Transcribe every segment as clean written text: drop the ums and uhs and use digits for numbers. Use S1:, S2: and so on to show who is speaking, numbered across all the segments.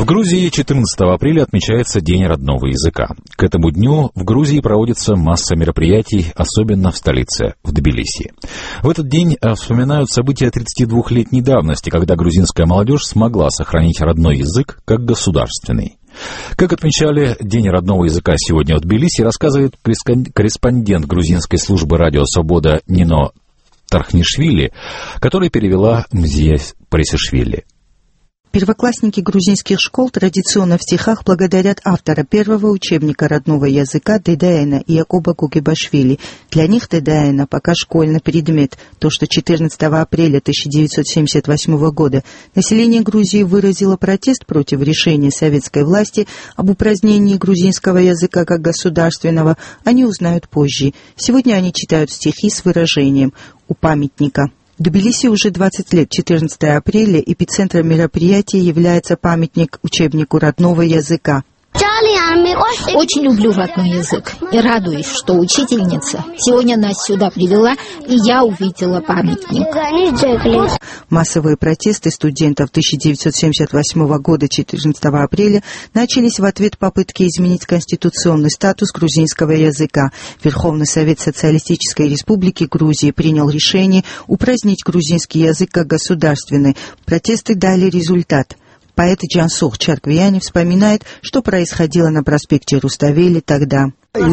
S1: В Грузии 14 апреля отмечается День родного языка. К этому дню в Грузии проводится масса мероприятий, особенно в столице, в Тбилиси. В этот день вспоминают события 32-летней давности, когда грузинская молодежь смогла сохранить родной язык как государственный. Как отмечали День родного языка сегодня в Тбилиси, рассказывает корреспондент грузинской службы «Радио Свобода» Нино Тархнишвили, которая перевела Мзия Пресишвили.
S2: Первоклассники грузинских школ традиционно в стихах благодарят автора первого учебника родного языка Дедаэна Якуба Гугебашвили. Для них Дедаэна пока школьный предмет. То, что 14 апреля 1978 года население Грузии выразило протест против решения советской власти об упразднении грузинского языка как государственного, они узнают позже. Сегодня они читают стихи с выражением «у памятника». В Тбилиси уже 20 лет. 14 апреля эпицентром мероприятия является памятник учебнику родного языка.
S3: Очень люблю родной язык и радуюсь, что учительница сегодня нас сюда привела, и я увидела памятник.
S2: Массовые протесты студентов 1978 года 14 апреля начались в ответ попытки изменить конституционный статус грузинского языка. Верховный Совет Социалистической Республики Грузии принял решение упразднить грузинский язык как государственный. Протесты дали результат. Поэт Джансух Чарквияни вспоминает, что происходило на проспекте Руставели тогда.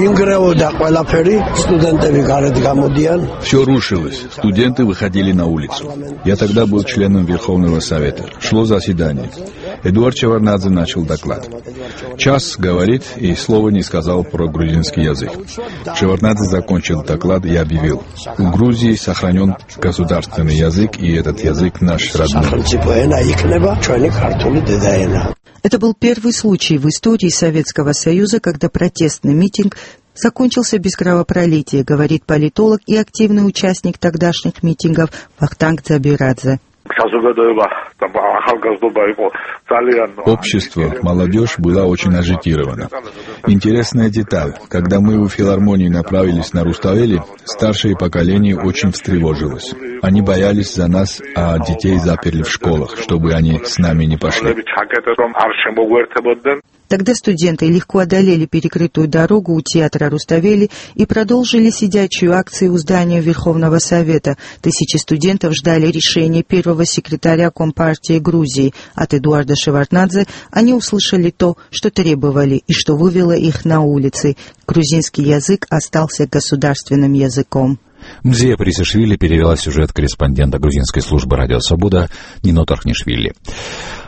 S4: Все рушилось. Студенты выходили на улицу. Я тогда был членом Верховного Совета. Шло заседание. Эдуард Шеварднадзе начал доклад. Час говорит и слова не сказал про грузинский язык. Шеварднадзе закончил доклад и объявил: у Грузии сохранен государственный язык, и этот язык наш родной.
S2: Это был первый случай в истории Советского Союза, когда протестный митинг закончился без кровопролития, говорит политолог и активный участник тогдашних митингов Вахтанг Дзабирадзе.
S4: Общество, молодежь была очень агитирована. Интересная деталь. Когда мы в филармонии направились на Руставели, старшее поколение очень встревожилось. Они боялись за нас, а детей заперли в школах, чтобы они с нами не пошли.
S2: Тогда студенты легко одолели перекрытую дорогу у театра Руставели и продолжили сидячую акцию у здания Верховного Совета. Тысячи студентов ждали решения первого секретаря Компартии Грузии. От Эдуарда Шеварднадзе они услышали то, что требовали и что вывело их на улицы. Грузинский язык остался государственным языком.
S1: Мзия Пресишвили перевела сюжет корреспондента грузинской службы «Радио Свобода» Нино Тархнишвили.